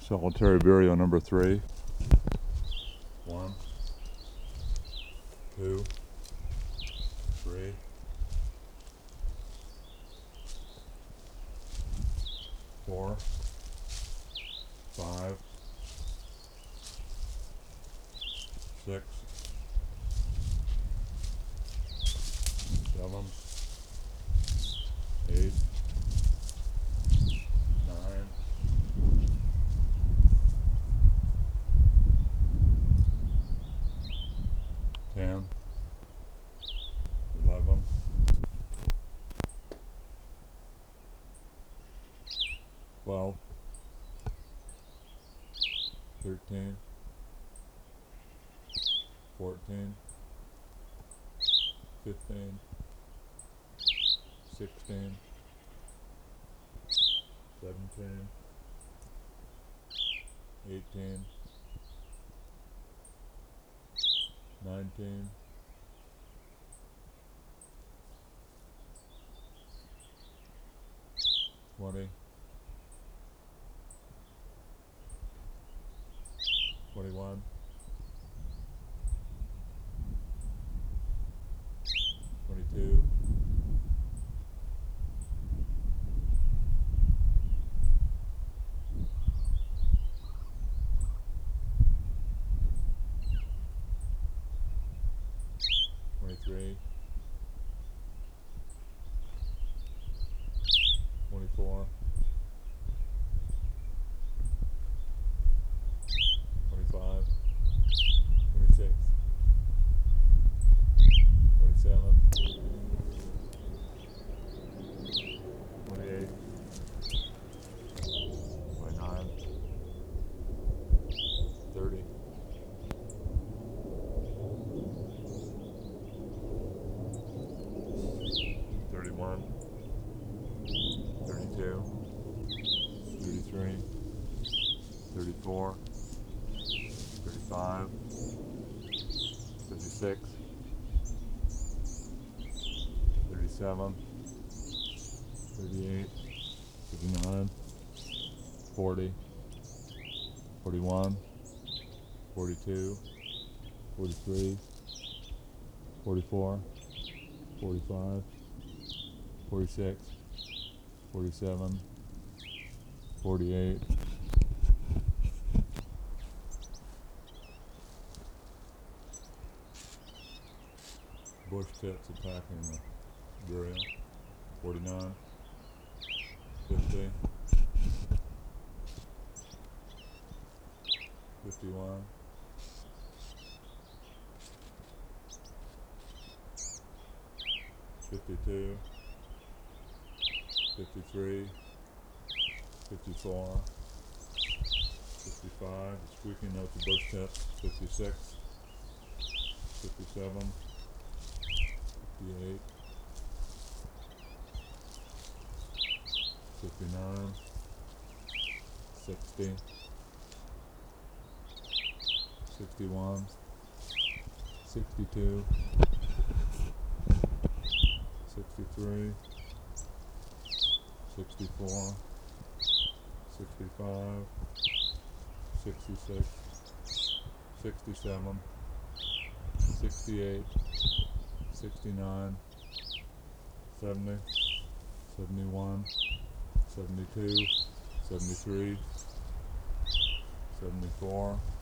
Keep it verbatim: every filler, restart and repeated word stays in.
Solitary burial number three. One, two, three, four, five, six, seven, eight, nine, ten, eleven, twelve, thirteen, fourteen, fifteen, sixteen, seventeen, eighteen, nineteen, twenty, twenty-one, twenty-two, twenty-three, twenty-four, twenty-five, twenty-six, twenty-seven, twenty-eight, twenty-nine, thirty, thirty-one, thirty-two, thirty-three, thirty-four, thirty-five, thirty-six, thirty-seven, thirty-eight, thirty-nine, forty, forty-one, forty-two, forty-three, forty-four, forty-five, forty-six, forty-seven, forty-eight, bush tits attacking the burial, forty-nine, fifty, fifty-one, fifty-two, fifty-three, fifty-four, fifty-five, the squeaking notes of bush tits, fifty-six, fifty-seven, fifty-eight, fifty-nine, sixty, sixty-one, sixty-two, sixty-three, sixty-four, sixty-five, sixty-six, sixty-seven, sixty-eight, sixty-nine, seventy, seventy-one, seventy-two, seventy-three, seventy-four,